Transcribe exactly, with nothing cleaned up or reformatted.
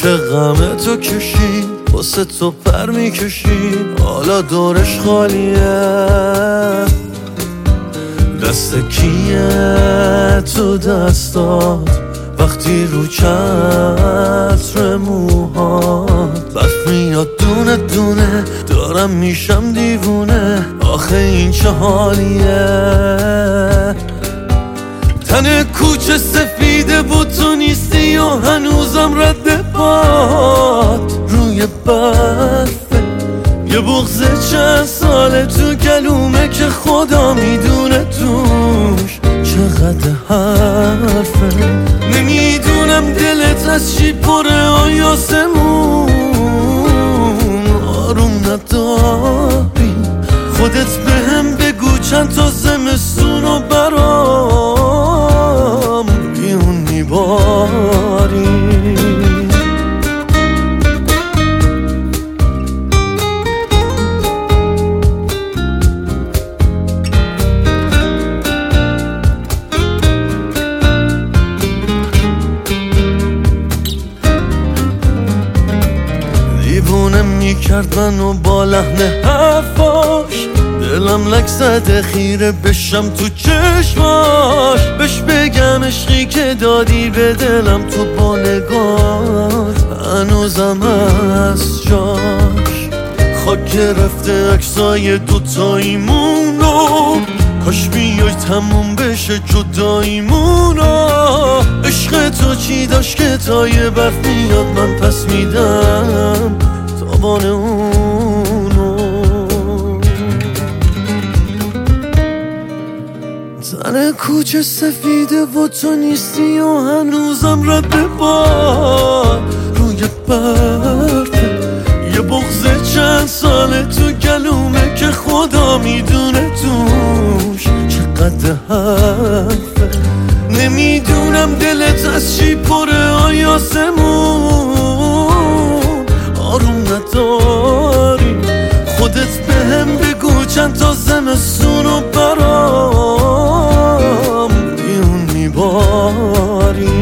چه غمه تو کشید واسه تو پر میکشید حالا دورش خالیه دست کیه تو دستات وقتی رو چتر موهات برف میاد دونه دونه دارم میشم دیوونه آخه این چه حالیه تن کوچه سفیده بود تو نیستی و هنوزم رد پات روی برفه یه بغض چند ساله تو گلومه که خدا میدونه توش چقدر حرفه نمیدونم دلت از چی پره آیاسمون آروم نداری خودت به هم بگو چند تا زمستون و برام بیون میباری دیوونم میکرد منو با لحن حرفاش دلم لک زده خیره بشم تو چشماش بش بگم عشقی که دادی به دلم تو با نگات هنوزم هست جاش خاک گرفته عکسای دوتاییمونو کاش بیای تموم بشه جداییمونو عشق تو چی داشت که تا یه برف میاد من پس میدم تابان اونو زن کوچه سفیده و تو نیستی و هنوزم رد باد روی برفه یه بغض چند ساله تو گلومه که خدا میدونه توش چقدر حرفه نمیدونم دلت از چی پره آیاسمون آروم نداری خودت به هم بگو چند تا زمستون و برام بیون میباری